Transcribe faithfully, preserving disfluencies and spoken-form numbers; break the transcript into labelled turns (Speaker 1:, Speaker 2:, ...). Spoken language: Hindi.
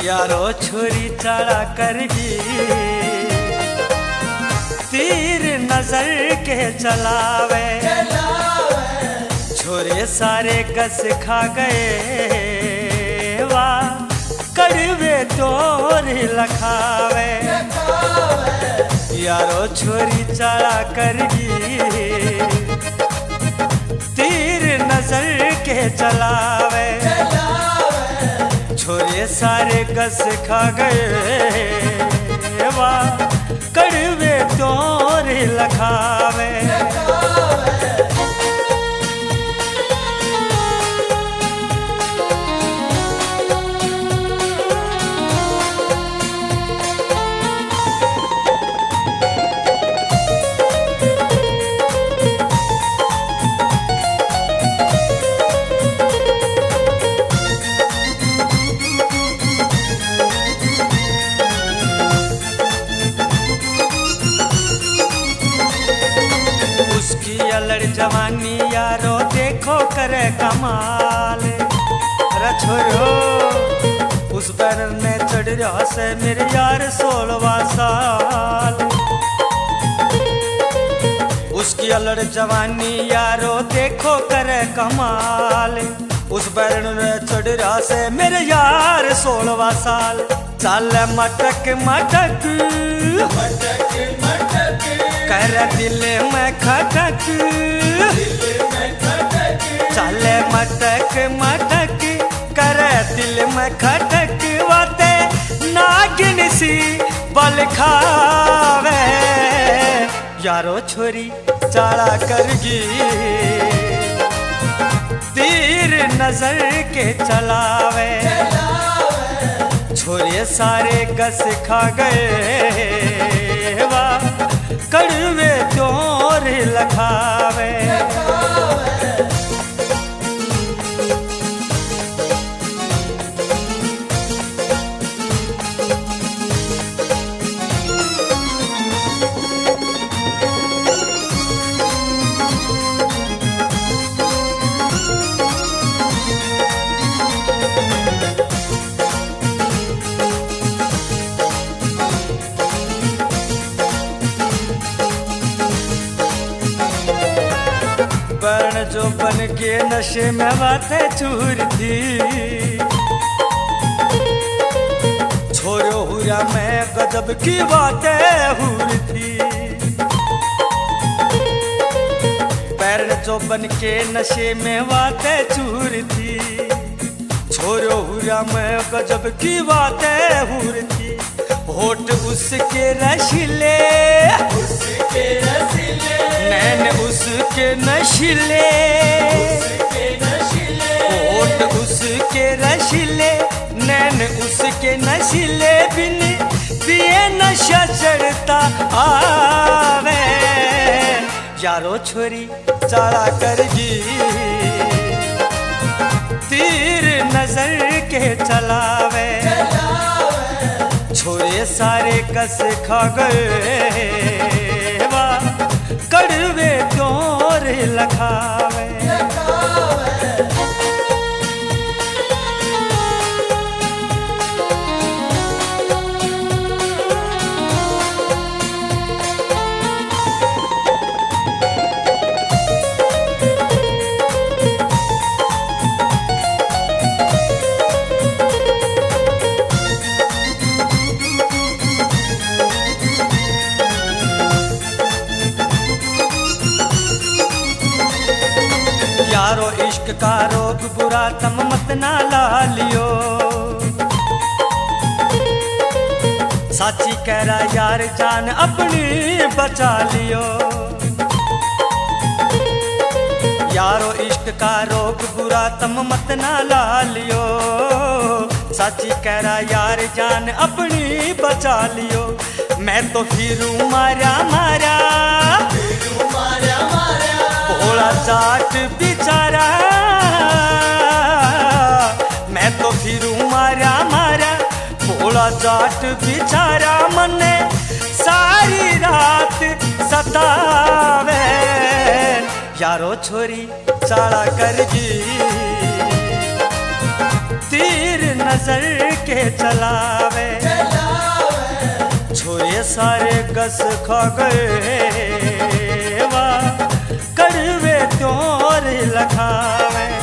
Speaker 1: यारो छोरी चढ़ा करगी तीर नजर के चलावे, छोरे सारे गस खा गए वाह कड़वे तोर लखावे। यारो छोरी चढ़ा करगी तीर नजर के चलावे, छोरे सारे गस खा गए वाह कड़वे तोर लखावे। अलड़ जवानी यारो देखो करे कमाल, अरे छोरो उस पर ने चढ़ रहा से मेरे यार सोलवा साल। उसकी अलड़ जवानी यारो देखो करे कमाल, उस पर ने चढ़ रहा से मेरे यार सोलवा साल। चल मटक मटक मटक मटक कर दिल में खटक, चले मटक मटक कर दिल में खटक वाते नागिन सी बल खावे। यारो छोरी चाड़ा करगी तीर नजर के चलावे, छोरे सारे गस खा गए वाह कड़वे तोर लखावे। बन जो बन के नशे में बातें चूर थी, छोरो हुरा में गजब की बातें हुर थी। पैर जो बन के नशे में बातें चूर थी, छोरो हुरा में गजब की बातें हुर थी। होठ उसके रसीले उसके रसीले नैन उसके नशीले, होठ उसके रसीले नैन उसके नशीले, बिन दिए नशा चढ़ता आवे। यारो छोरी चाड़ा करगी तीर नजर के चलावे, छोरे सारे कस खा गए वाह कड़वे तोर लखावे। यारो इश्क का रोग बुरा तम मत ना ला लियो, साची कह रहा यार जान अपनी बचा लियो। यारो इश्क का रोग बुरा तम मत ना ला लियो, साची कह रहा यार जान अपनी बचा लियो। मैं तो फिरूं मारा मारा भोला जाट बेचारा, मैं तो फिरूं मारा मारा भोला जाट बेचारा। मने सारी रात सतावे यारो छोरी चाड़ा करगी तीर नजर के चलावे छोरे सारे गस खा गए वाह कड़वे त्योर लखावे